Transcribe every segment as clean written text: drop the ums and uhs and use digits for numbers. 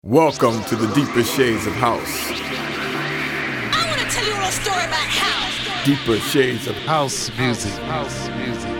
Welcome to the deeper shades of house. I want to tell you a little story about house. Deeper shades of House music. House music.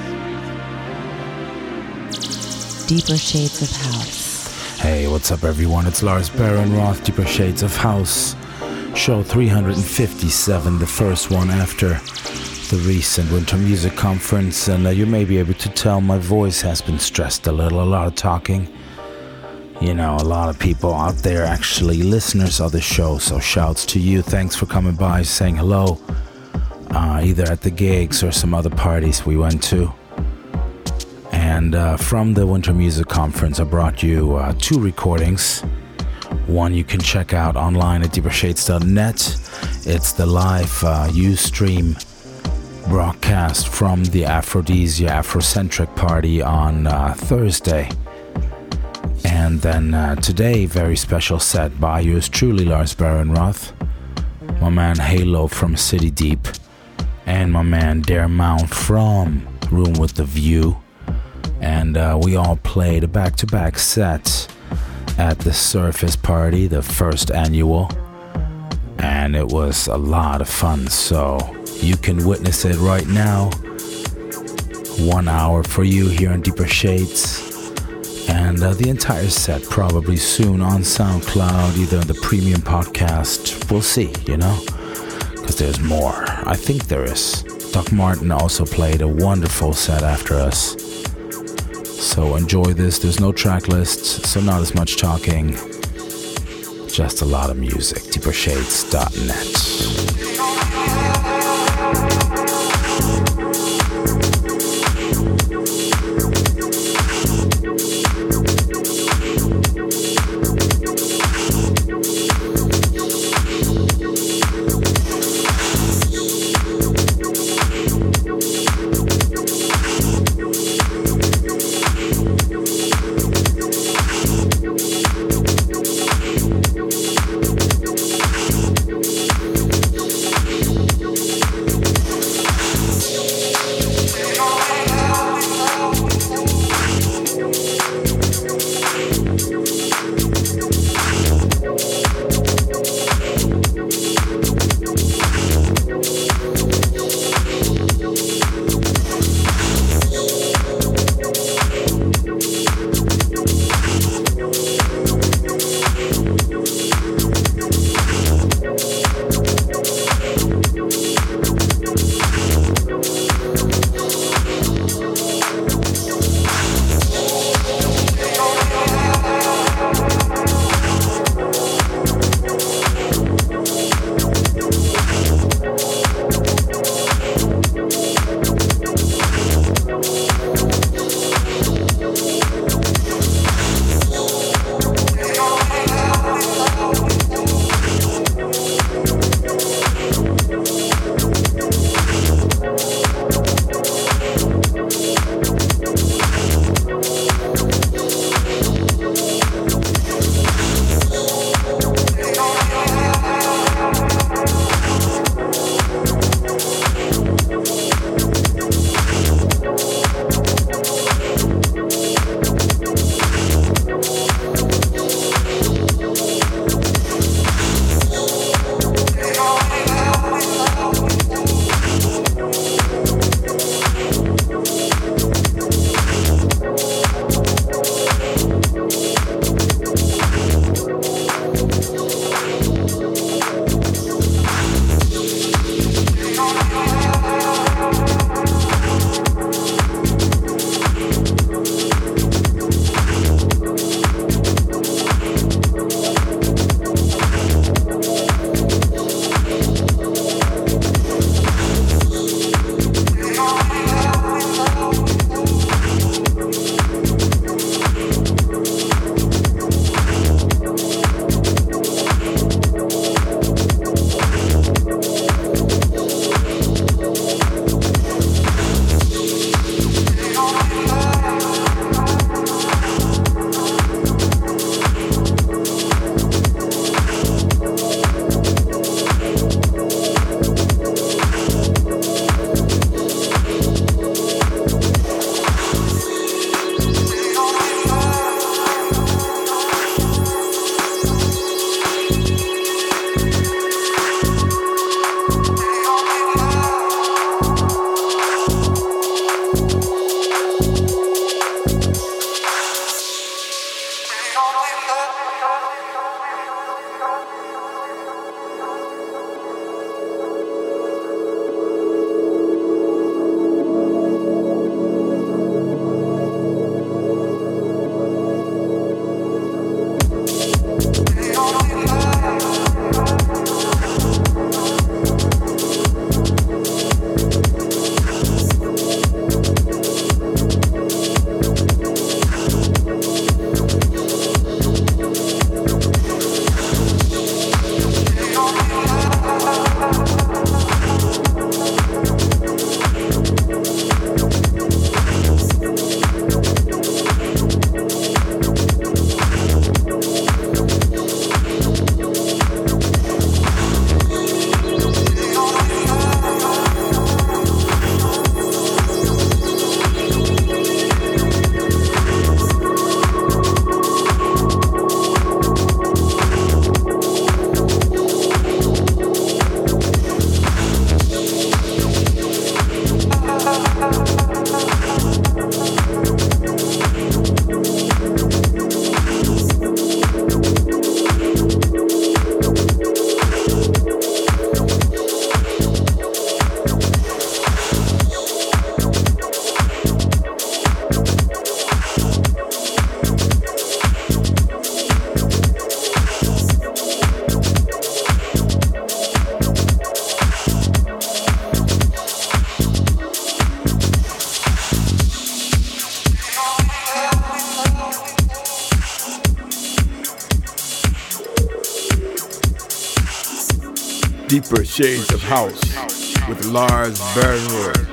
Deeper Shades of House. Hey, what's up everyone? It's Lars Baron-Roth, Deeper Shades of House. Show 357, the first one after the recent Winter Music Conference. And you may be able to tell my voice has been stressed a lot of talking. You know, a lot of people out there actually listeners of the show, so shouts to you. Thanks for coming by, saying hello, either at the gigs or some other parties we went to. And from the Winter Music Conference, I brought you two recordings. One you can check out online at deepershades.net. It's the live Ustream broadcast from the Aphrodisia Afrocentric party on Thursday. And then today, very special set by yours truly, Lars Baron-Roth, my man Halo from City Deep, and my man Dare Mount from Room with the View. And we all played a back-to-back set at the Surface Party, the first annual. And it was a lot of fun, so you can witness it right now. 1 hour for you here on Deeper Shades. And the entire set probably soon on SoundCloud, either on the premium podcast. We'll see, you know, because there's more. I think there is. Doc Martin also played a wonderful set after us. So enjoy this. There's no track list, so not as much talking. Just a lot of music. deepershades.net. Deeper Shades of House with Lars Bernroth.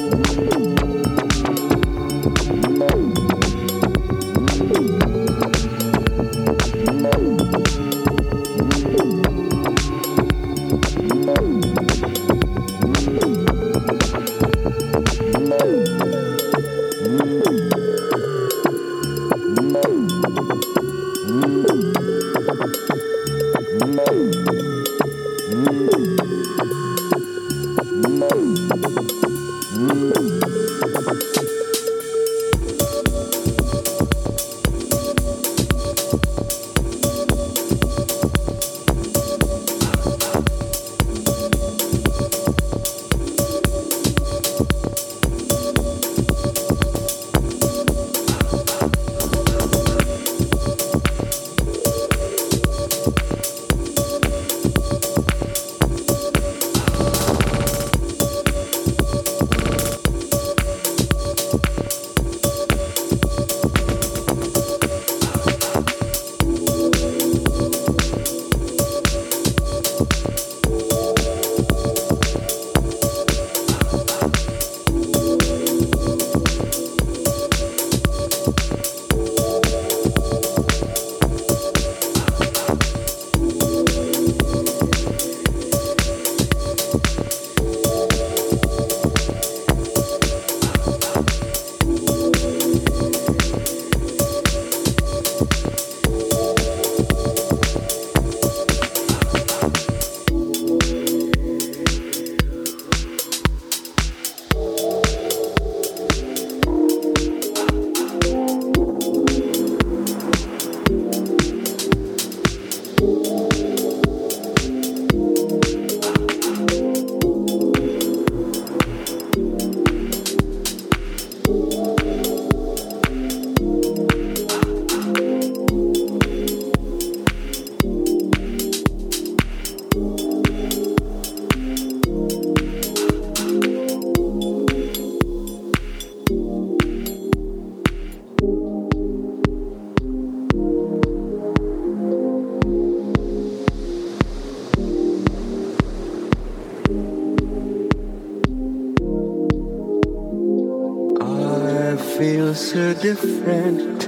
feel so different,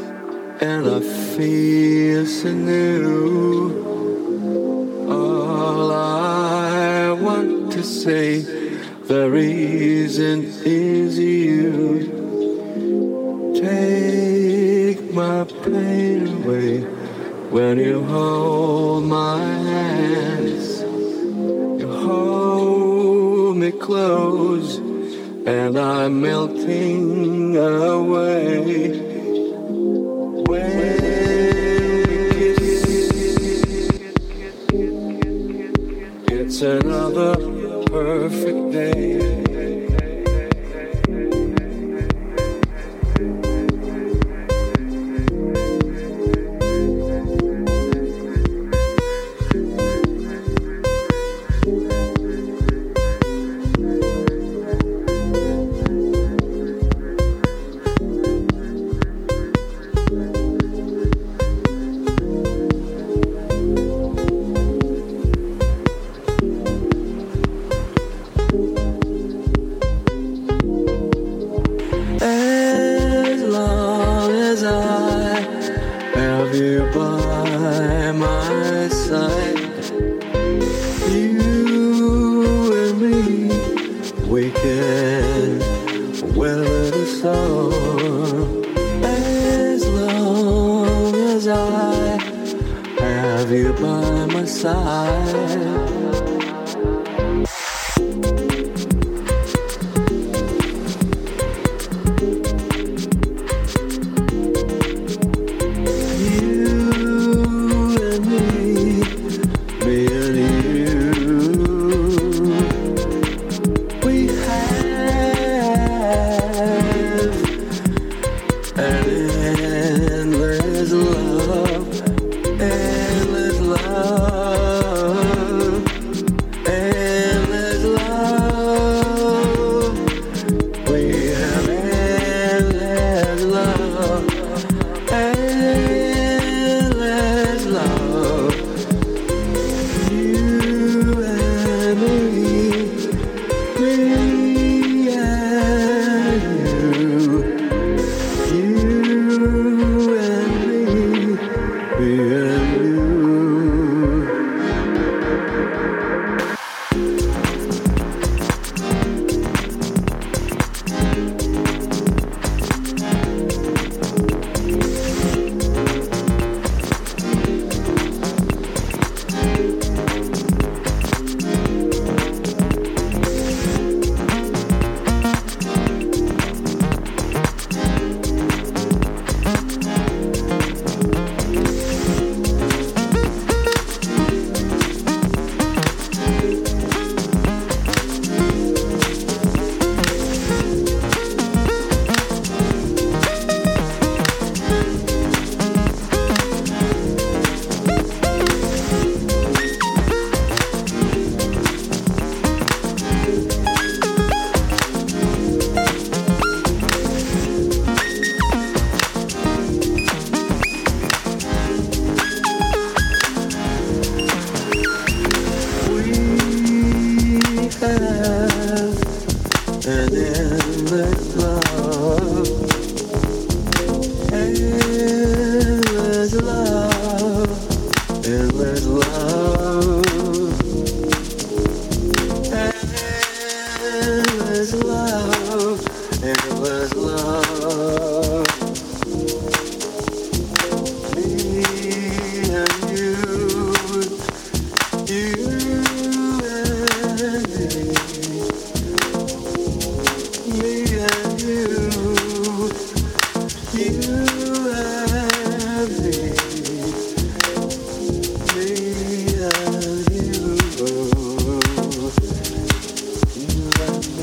and I feel so new. All I want to say, the reason is you. Take my pain away when you hold my hands. You hold me close, and I'm melting away. When we kiss, it's another perfect day. endless love, endless love, endless love, endless love, endless love. Me and you and me and you and me, me and you and me.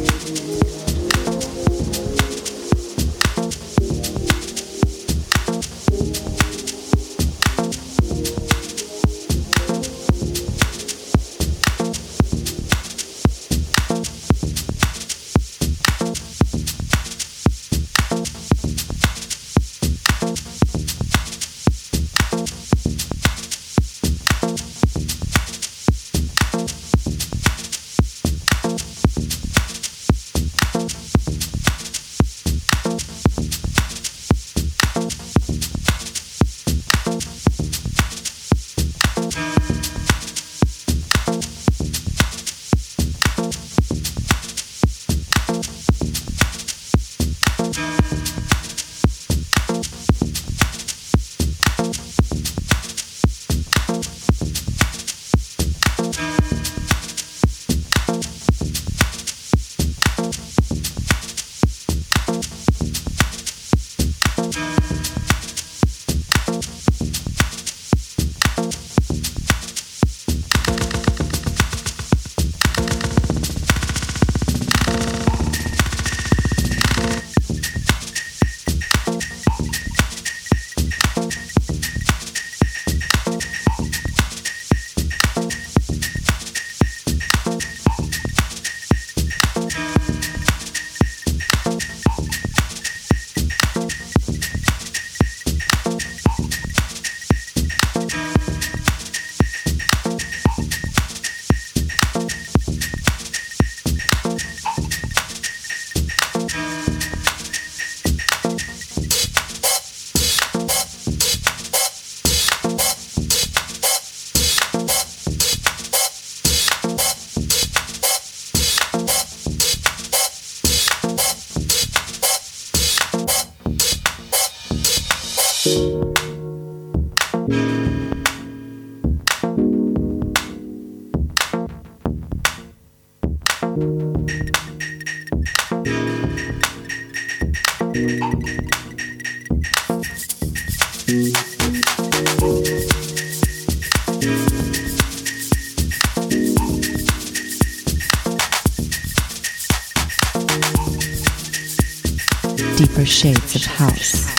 Deeper shades of house.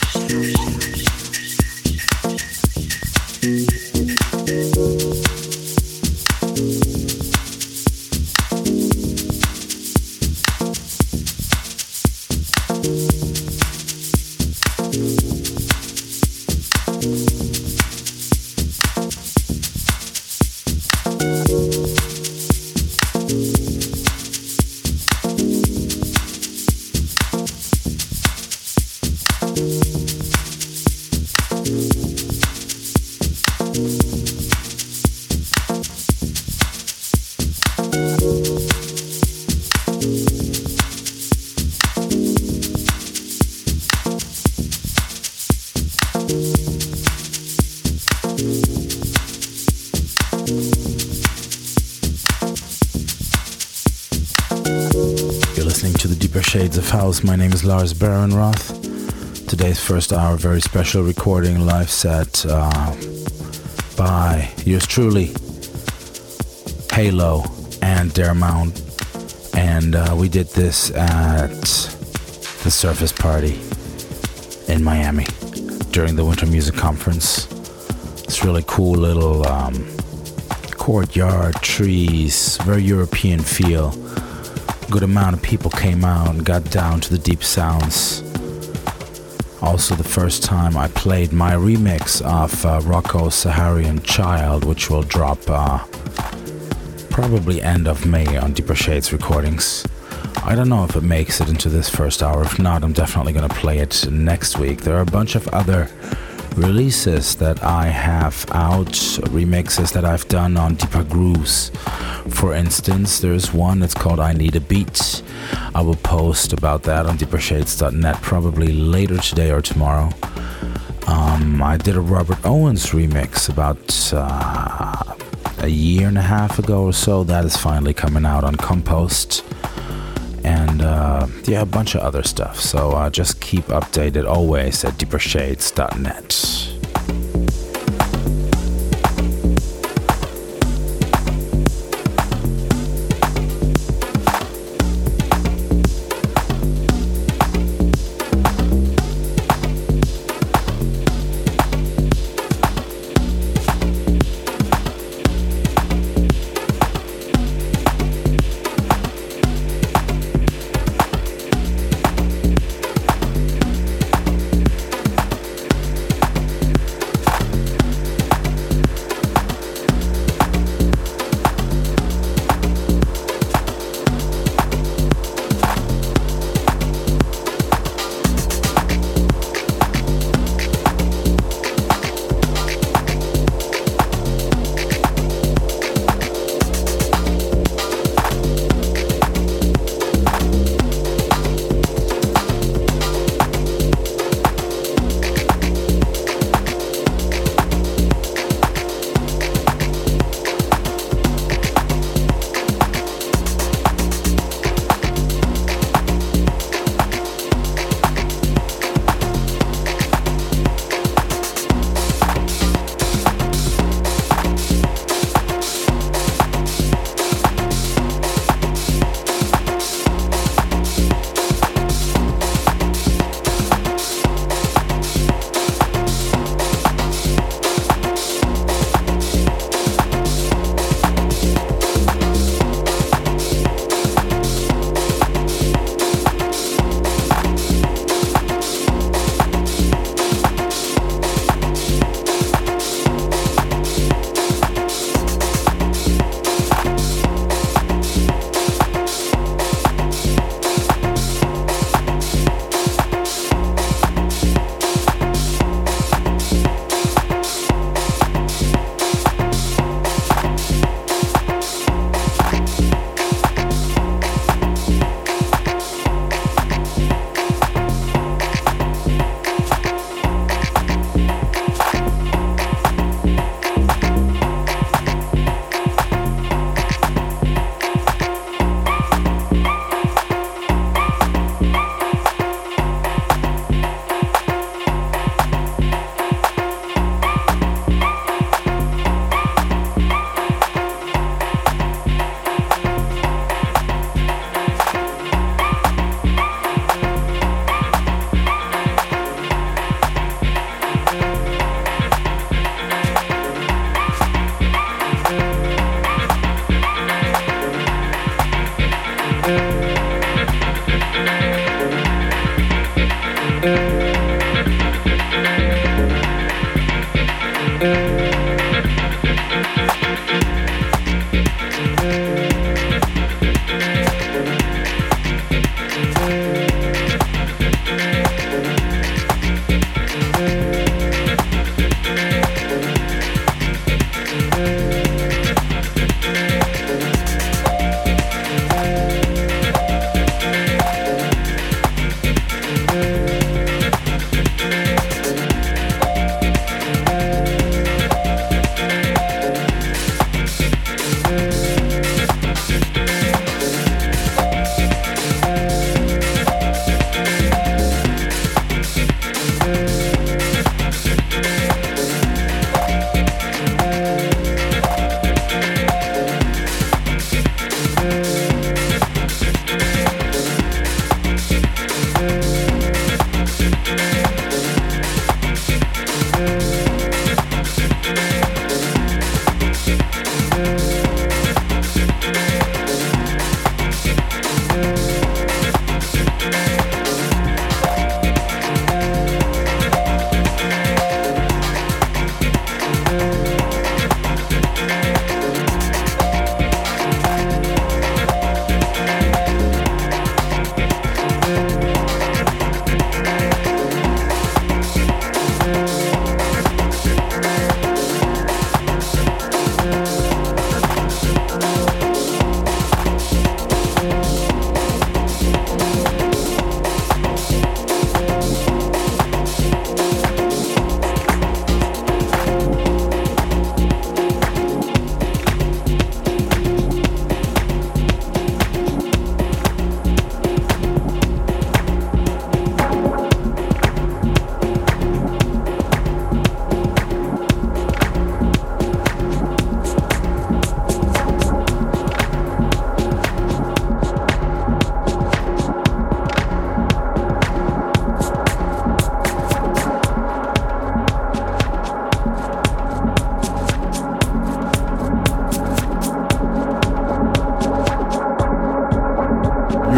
Shades of House. My name is Lars Barenroth. Today's first hour, very special recording live set by yours truly, Halo and Dare Mount, and we did this at the Surface Party in Miami during the Winter Music Conference. It's really cool little courtyard, trees, very European feel. Good amount of people came out and got down to the deep sounds. Also the first time I played my remix of Rocco's Saharian Child, which will drop probably end of May on Deeper Shades Recordings. I don't know if it makes it into this first hour. If not, I'm definitely going to play it next week. There are a bunch of other releases that I have out, remixes that I've done on Deeper Grooves. For instance, there's one that's called I Need a Beat. I will post about that on deepershades.net probably later today or tomorrow. I did a Robert Owens remix about a year and a half ago or so. That is finally coming out on Compost. And a bunch of other stuff. So just keep updated always at deepershades.net.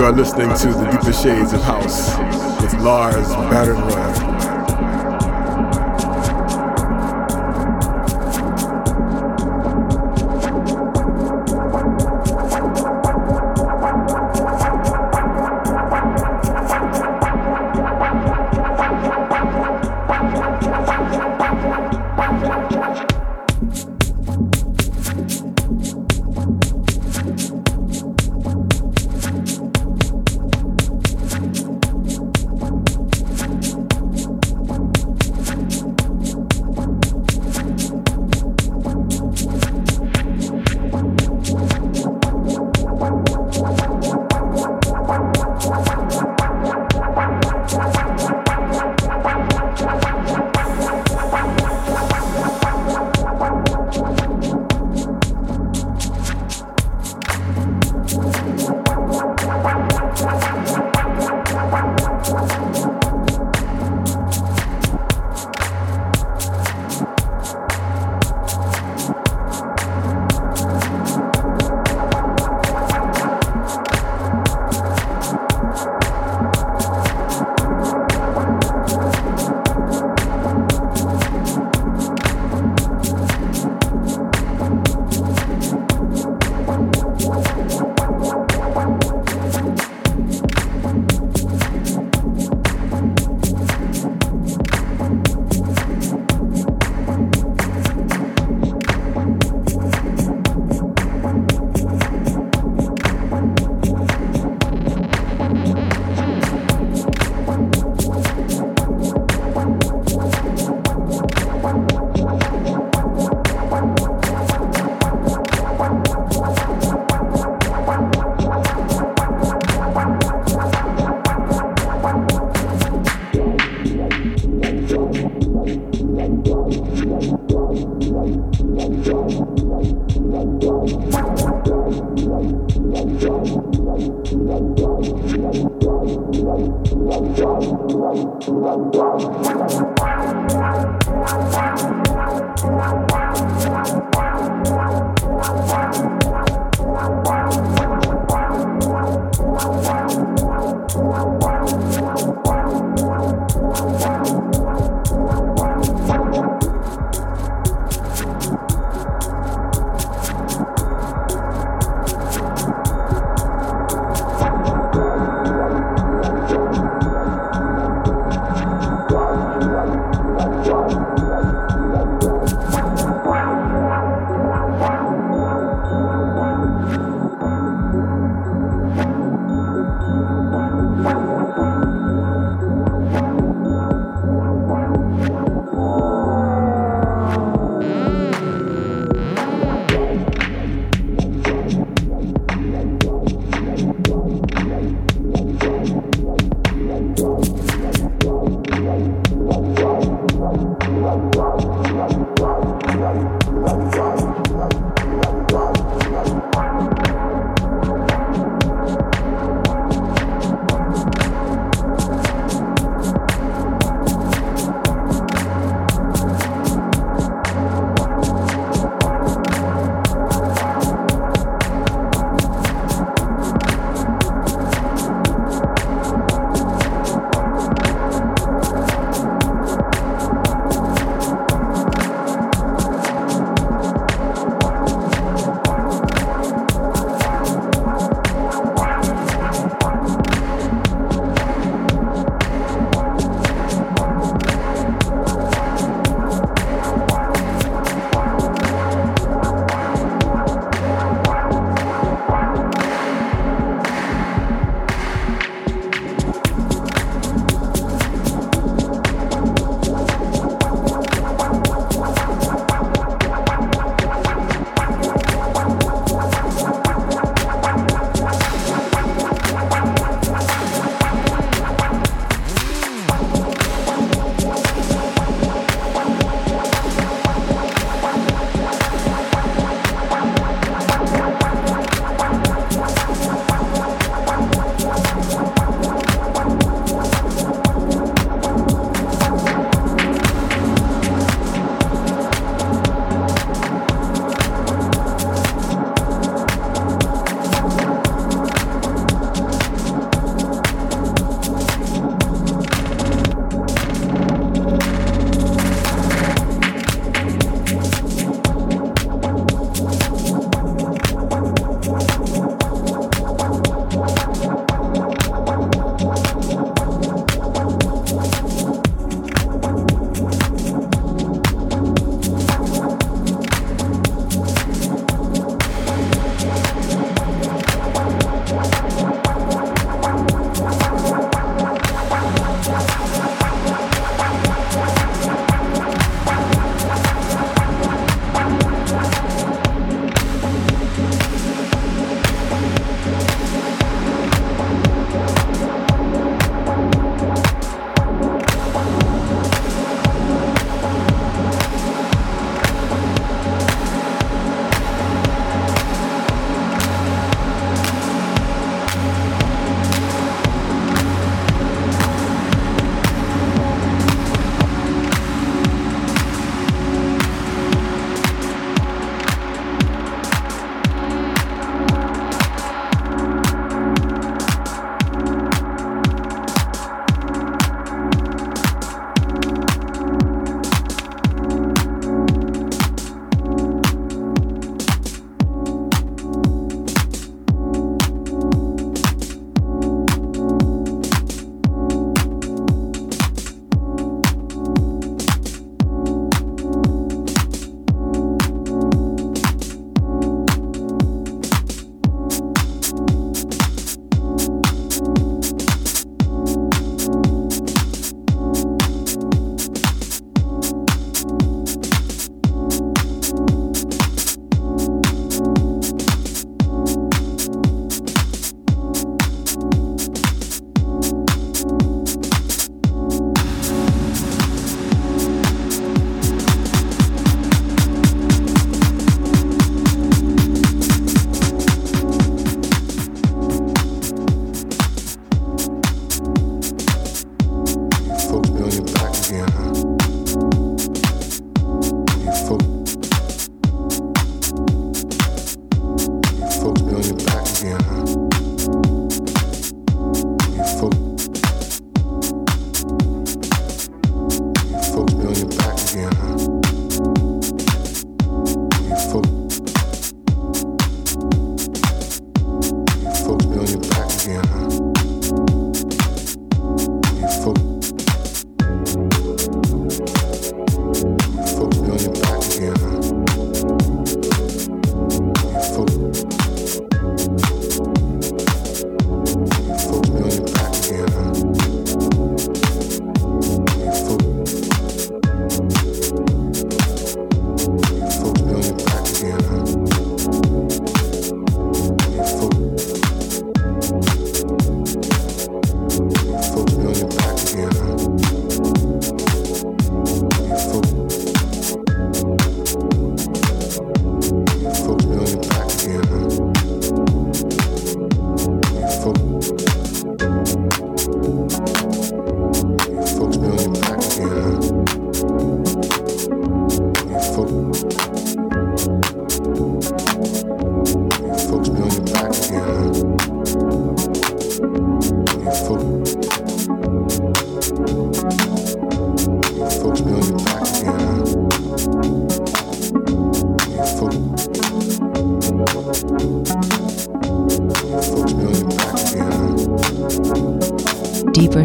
You are listening to the Deeper Shades of House with Lars Barenroth.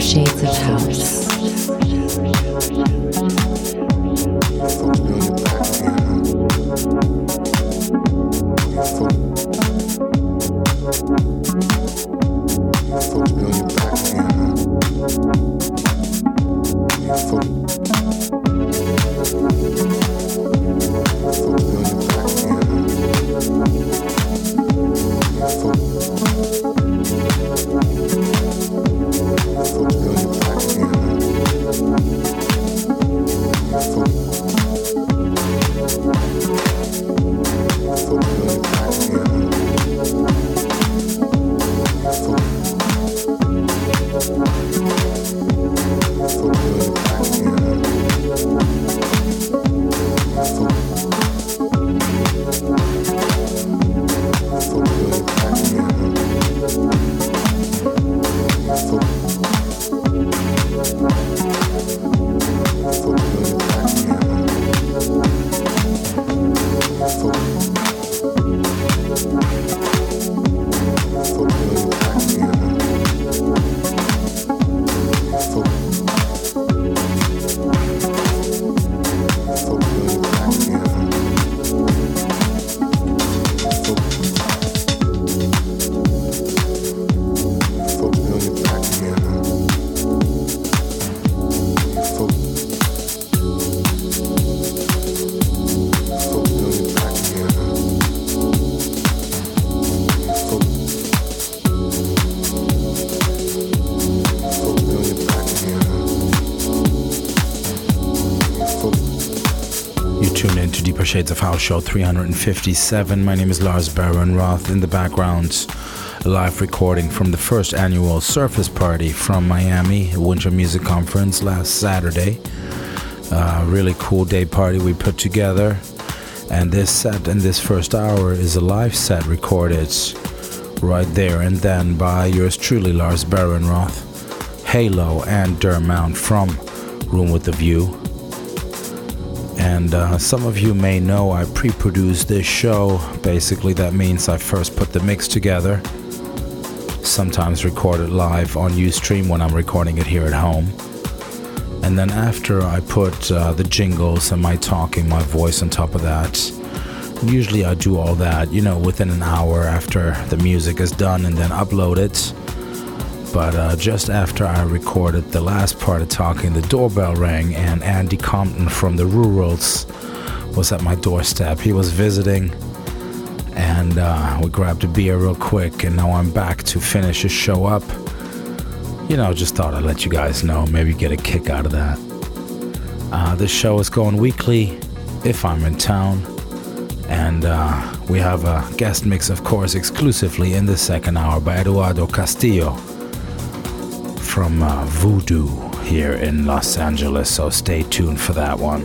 Shades of House. Shades of House show 357. My name is Lars Baron Roth. In the background, a live recording from the first annual Surface Party from Miami, Winter Music Conference last Saturday. Really cool day party we put together. And this set in this first hour is a live set recorded right there and then by yours truly, Lars Baron Roth, Halo and Dermount from Room with the View. And some of you may know I pre-produced this show. Basically, that means I first put the mix together, sometimes record it live on Ustream when I'm recording it here at home. And then after I put the jingles and my talking, my voice on top of that. Usually I do all that, within an hour after the music is done and then upload it. But just after I recorded the last part of talking, the doorbell rang and Andy Compton from the Rurals was at my doorstep. He was visiting and we grabbed a beer real quick, and now I'm back to finish the show up. Just thought I'd let you guys know, maybe get a kick out of that. This show is going weekly if I'm in town, and we have a guest mix, of course, exclusively in the second hour by Eduardo Castillo from Voodoo here in Los Angeles, so stay tuned for that one.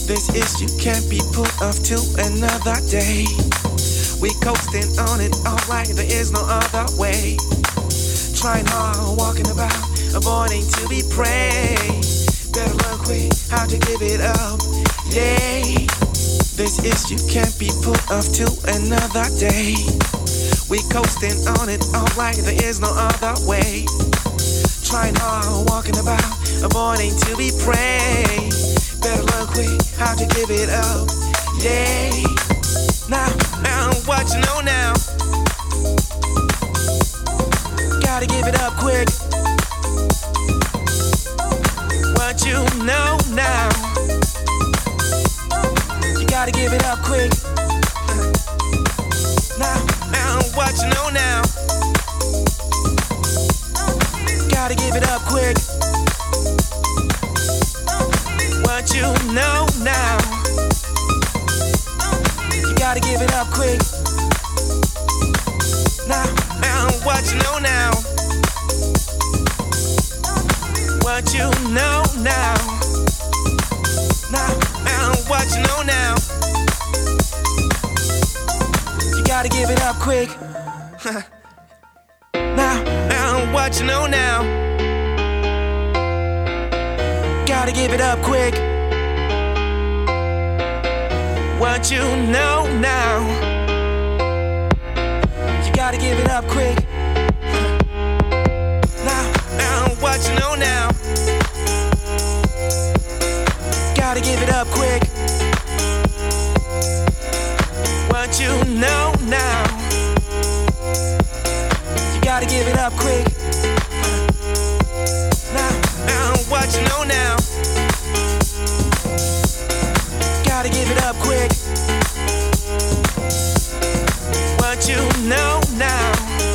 This issue can't be put off to another day. We coasting on it, alright, there is no other way. Trying hard, walking about, avoiding to be prey. Better learn quick how to give it up, yay. This issue can't be put off to another day. We coasting on it, alright, there is no other way. Trying hard, walking about, avoiding to be prey. Better learn quick how to give it up, yay. Now, what you know now. Gotta give it up quick. What you know now. You gotta give it up quick. Now, what you know now. Gotta give it up quick. What you know now. You gotta give it up quick. Now, what you know now. What you know now. Now, what you know now. You gotta give it up quick. Now, what you know now. Gotta give it up quick. What you know now. You gotta give it up quick. Now, what you know now. Gotta give it up quick. What you know now. You gotta give it up quick. Now, what you know now. Gotta give it up quick. What you know now.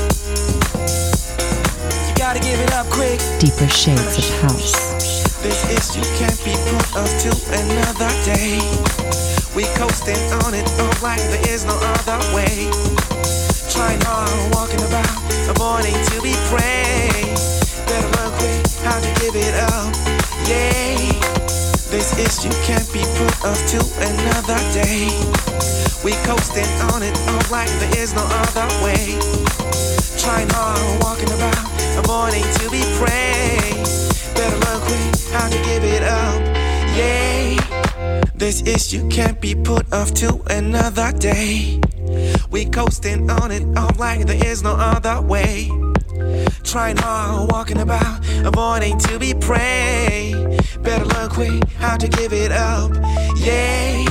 You gotta give it up quick. Deeper shades of house. This issue can't be put off to another day. We coasting on it, alright, there is no other way. Trying hard, walking about, avoiding to be prey. Better learn quick how to give it up, yay. This issue can't be put off to another day. We coasting on it, alright, there is no other way. Trying hard, walking about, avoiding to be prey. Better learn quick how to give it up, yay. This issue can't be put off to another day. We coasting on it, alright, there is no other way. Trying hard, walking about, avoiding to be prey. Better learn quick how to give it up, yay.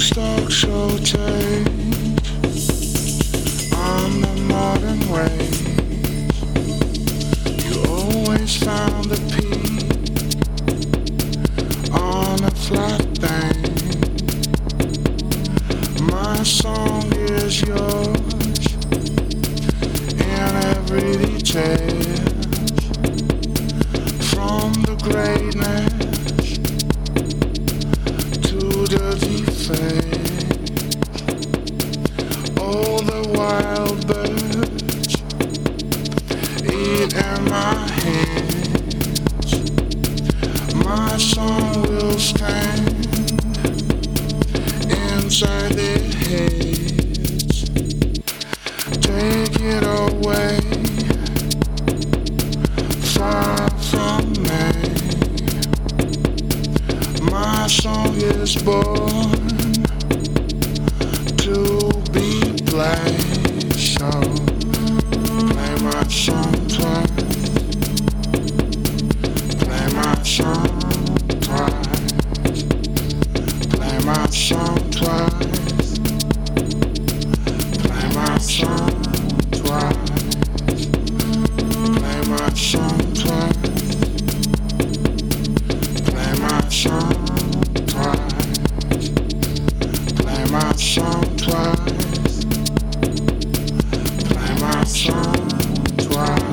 stock show take on the modern ways. You always found the peak on a flat thing. My song is yours in every detail, from the greatness to the defect. All the wild birds eat in my hands. My song will stand inside their heads. Take it away, far from me. My song is born to be played, so play my song twice. Play my song twice. Play my song twice. Play my song twice. Play my song twice. Play my song twice. Play my song twice. Play my song twice.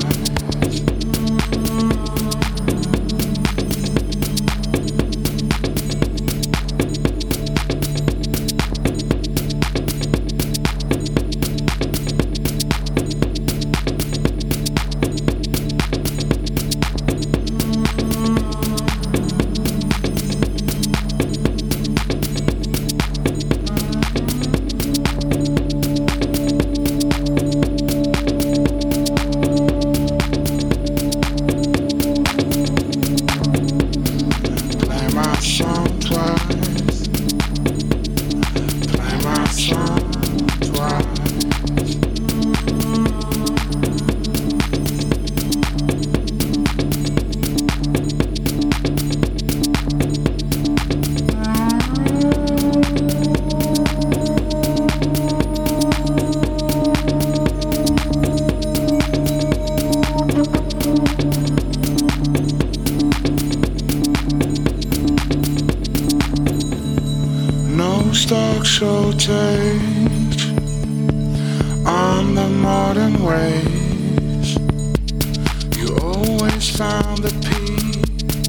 Stock show take on the modern ways. You always found the peak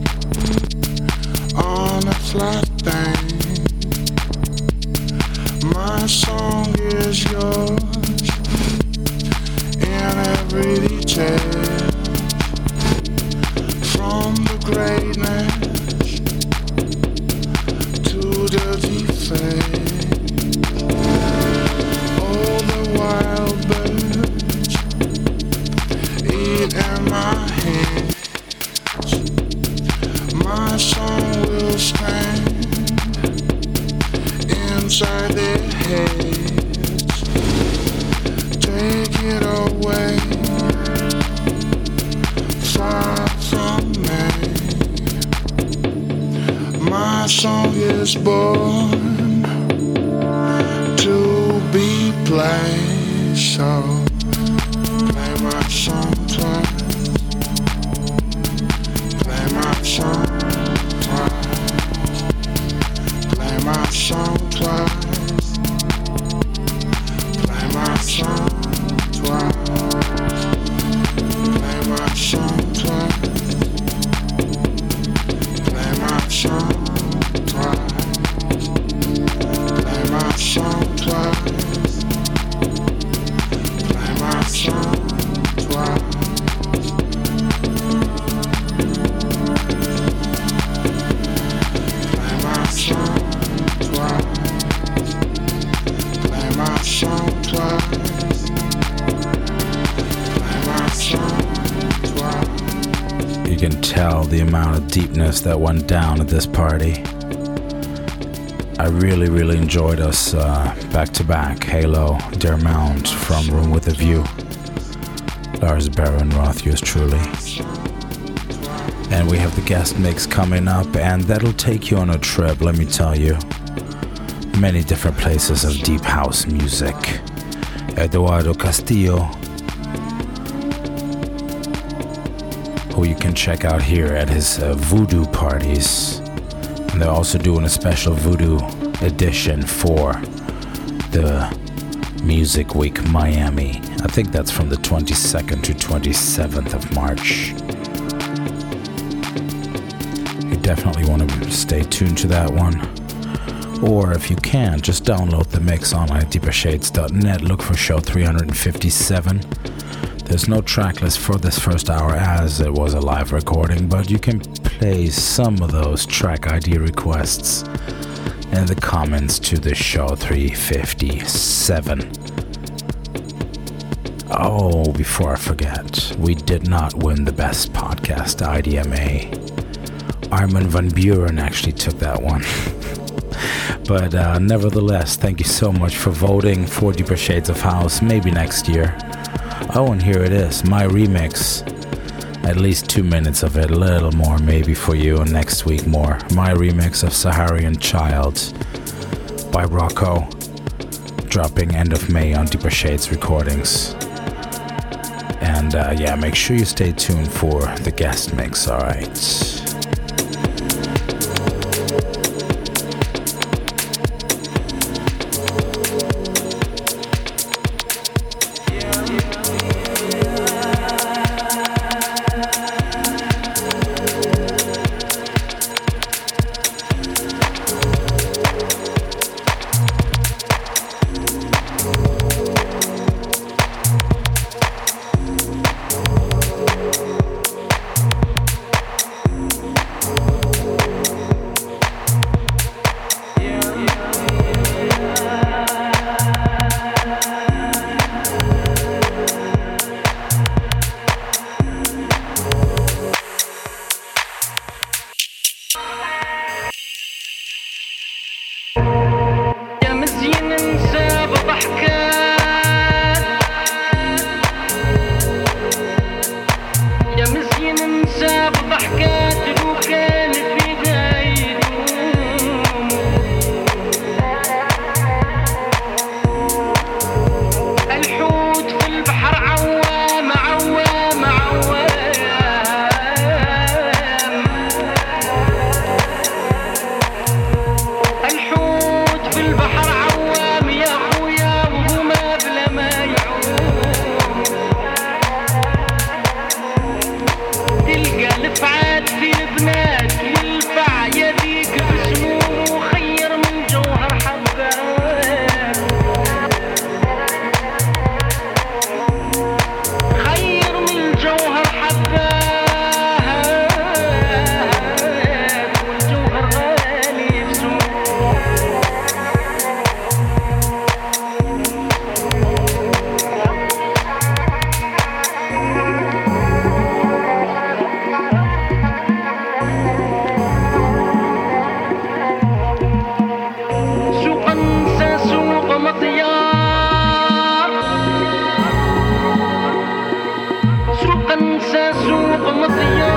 on a flat thing. My song is yours in every detail, from the greatness to the defect. All the wild birds eat in my hands. My song will stand inside their heads. Take it away, far from me. My song is born to be played, so play my song twice. Play my song twice. Play my song twice. Play my song twice. Play my song twice. Play my song twice. Play my song twice. Play my song twice. Play my song twice. Play my song twice. Play my song twice. You can tell the amount of deepness that went down at this party. I really enjoyed us back to back. Halo, Der Mount from Room with a View. Lars Baron-Roth, yours truly. And we have the guest mix coming up, and that'll take you on a trip, let me tell you. many different places of deep house music. Eduardo Castillo, who you can check out here at his voodoo parties. And they're also doing a special voodoo edition for the Music Week Miami. I think that's from the 22nd to 27th of March. You definitely want to stay tuned to that one. Or if you can, just download the mix online at deepershades.net. Look for show 357. There's no track list for this first hour as it was a live recording, but you can play some of those track ID requests in the comments to the show 357. Oh, before I forget, we did not win the best podcast IDMA. Armin van Buren actually took that one. But nevertheless, thank you so much for voting for Deeper Shades of House, maybe next year. Oh, and here it is, my remix. At least 2 minutes of it, a little more maybe for you, and next week more. My remix of Saharian Child by Rocco, dropping end of May on Deeper Shades Recordings. And yeah, make sure you stay tuned for the guest mix, alright? سوق سوق مطيار